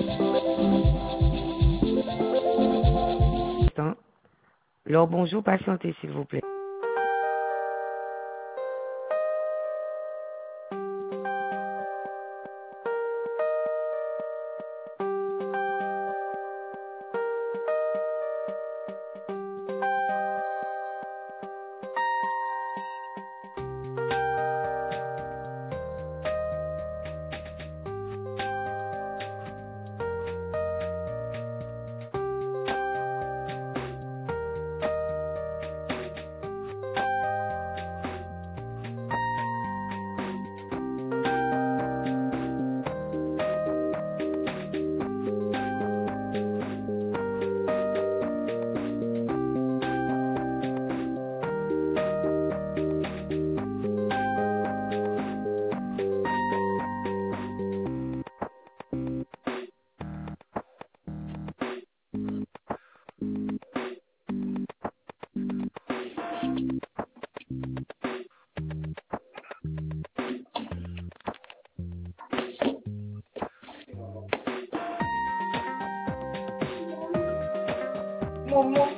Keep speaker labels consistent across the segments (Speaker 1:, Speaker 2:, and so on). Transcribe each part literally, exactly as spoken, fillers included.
Speaker 1: Alors bonjour, patientez s'il vous plaît.
Speaker 2: Maman.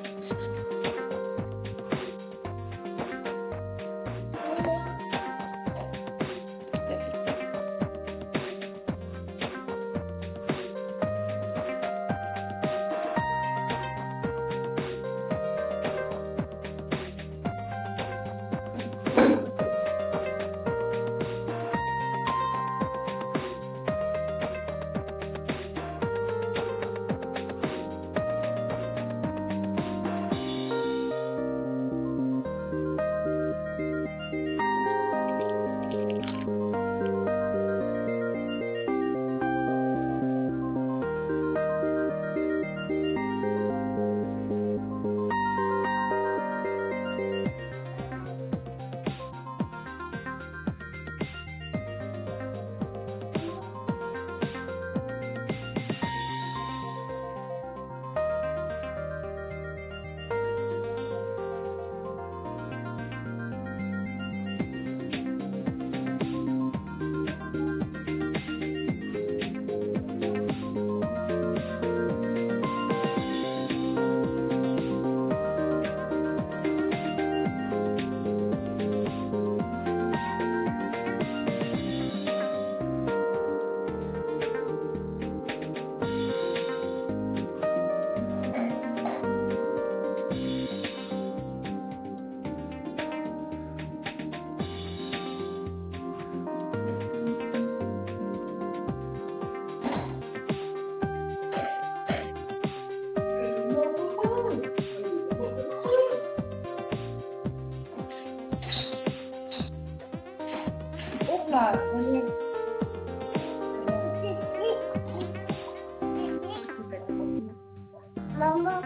Speaker 2: Hop là, allez. Maman.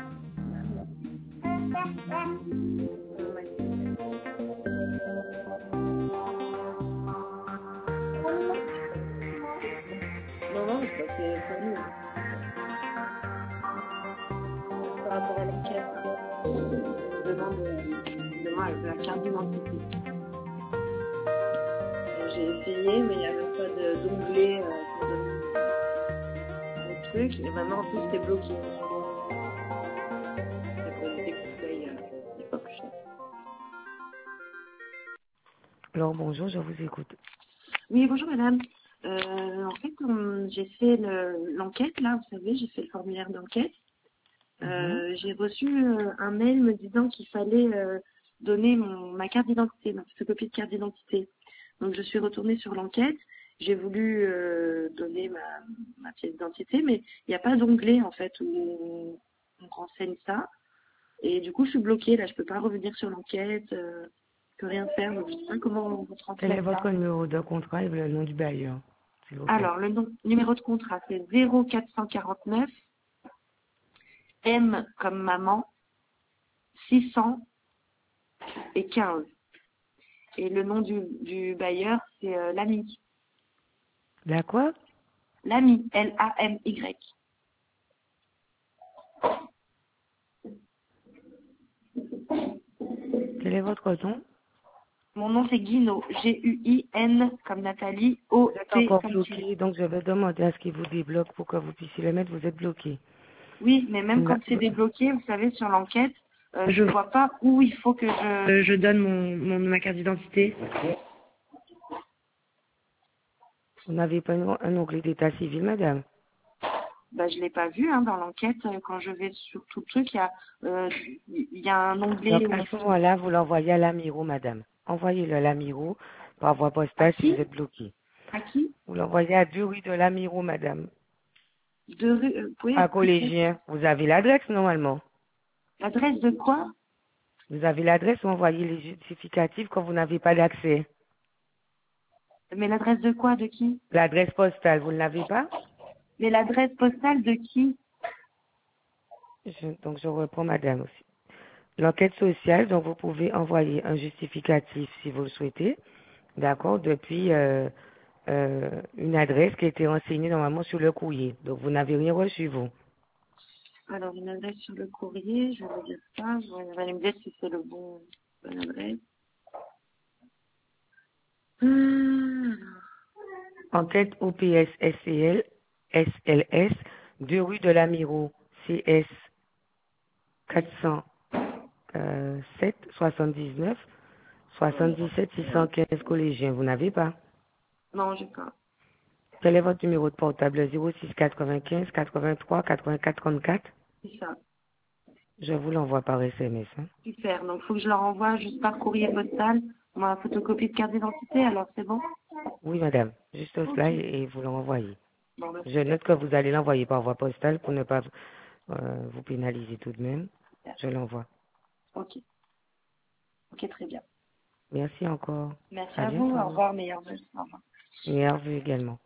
Speaker 2: Non, non, c'est pas c'est pour nous. Par rapport à l'enquête, on demande, on demande la carte d'identité. J'ai essayé, mais il n'y avait pas de- d'onglet euh, pour donner le truc. Et maintenant, tout est bloqué. La qualité qu'on paye euh, n'est pas plus cher.
Speaker 1: Alors bonjour, je vous écoute.
Speaker 2: Oui, bonjour madame. Euh, en fait, on- j'ai fait le- l'enquête, là, vous savez, j'ai fait le formulaire d'enquête. Euh,
Speaker 1: Mhm.
Speaker 2: j'ai reçu euh, un mail me disant qu'il fallait euh, donner mon, ma carte d'identité, ma photocopie de carte d'identité. Donc je suis retournée sur l'enquête, j'ai voulu euh, donner ma, ma pièce d'identité, mais il n'y a pas d'onglet en fait où on, on renseigne ça. Et du coup je suis bloquée, là je peux pas revenir sur l'enquête, euh, je peux rien faire, donc je sais pas comment vous
Speaker 1: Quel est
Speaker 2: transmettre ça.
Speaker 1: votre numéro de contrat et le nom du bailleur, s'il vous plaît?
Speaker 2: Alors le nom- numéro de contrat c'est zéro quatre cent quarante-neuf M comme maman six cents et quinze. Et le nom du, du bailleur, c'est euh, l'ami.
Speaker 1: La quoi?
Speaker 2: L'ami, L A M Y.
Speaker 1: Quel est votre nom?
Speaker 2: Mon nom c'est Guino, G U I N comme Nathalie,
Speaker 1: Vous
Speaker 2: O
Speaker 1: êtes
Speaker 2: T
Speaker 1: encore
Speaker 2: comme Thierry.
Speaker 1: bloqué, donc je vais demander à ce qu'il vous débloque pour que vous puissiez le mettre. Vous êtes bloqué.
Speaker 2: Oui, mais même
Speaker 1: Na-
Speaker 2: quand c'est débloqué, vous savez, sur l'enquête, euh, je ne vois pas où il faut que je, euh, je donne mon, mon- ma carte d'identité.
Speaker 1: Vous n'avez pas un un onglet d'état civil, madame?
Speaker 2: Bah, je l'ai pas vu hein, dans l'enquête. euh, Quand je vais sur tout le truc, il y a, euh, il y a un onglet
Speaker 1: Donc,
Speaker 2: où
Speaker 1: à
Speaker 2: il
Speaker 1: ce
Speaker 2: faut...
Speaker 1: moment-là, vous l'envoyez à l'Amiro, madame. Envoyez-le à l'Amiro par voie
Speaker 2: À
Speaker 1: postale si vous
Speaker 2: qui?
Speaker 1: êtes bloqué.
Speaker 2: À qui?
Speaker 1: Vous l'envoyez à deux rue de l'Amiro, madame.
Speaker 2: De rue, euh, vous pouvez
Speaker 1: À
Speaker 2: répéter?
Speaker 1: collégien. Vous avez l'adresse, normalement.
Speaker 2: L'adresse de quoi?
Speaker 1: Vous avez l'adresse, vous envoyez les justificatifs quand vous n'avez pas d'accès.
Speaker 2: Mais l'adresse de quoi? De qui?
Speaker 1: L'adresse postale, vous ne l'avez pas?
Speaker 2: Mais l'adresse postale de qui?
Speaker 1: Je- donc, je reprends madame aussi. L'enquête sociale, donc vous pouvez envoyer un justificatif si vous le souhaitez, d'accord, depuis euh, euh, une adresse qui a été renseignée normalement sur le courrier. Donc, vous n'avez rien reçu, vous.
Speaker 2: Alors, une adresse sur le courrier, je vais vous dire ça. Vous allez me dire si c'est le bon, bonne adresse. Hum,
Speaker 1: Enquête O P S S C L, S L S, deux rue de l'Amiro, C S quatre cent sept soixante-dix-neuf soixante-dix-sept six cent quinze collégien. Vous n'avez pas?
Speaker 2: Non, j'ai pas.
Speaker 1: Quel est votre numéro de portable? zéro six quatre-vingt-quinze quatre-vingt-trois quatre-vingt-quatre trente-quatre.
Speaker 2: C'est ça.
Speaker 1: Je vous l'envoie par S M S. Hein.
Speaker 2: Super. Donc, il faut que je leur envoie juste par courrier postal ma photocopie de carte d'identité. Alors, c'est bon?
Speaker 1: Oui, madame. Juste
Speaker 2: Ok.
Speaker 1: cela et, et vous l'envoyez.
Speaker 2: Bon, bah,
Speaker 1: Je
Speaker 2: super.
Speaker 1: note que vous allez l'envoyer par voie postale pour ne pas euh, vous pénaliser tout de même.
Speaker 2: Super.
Speaker 1: Je l'envoie.
Speaker 2: Ok. Ok, très bien.
Speaker 1: Merci encore.
Speaker 2: Merci
Speaker 1: À
Speaker 2: à vous. Au
Speaker 1: bientôt.
Speaker 2: revoir, meilleurs vœux. Au revoir.
Speaker 1: Meilleurs vœux également.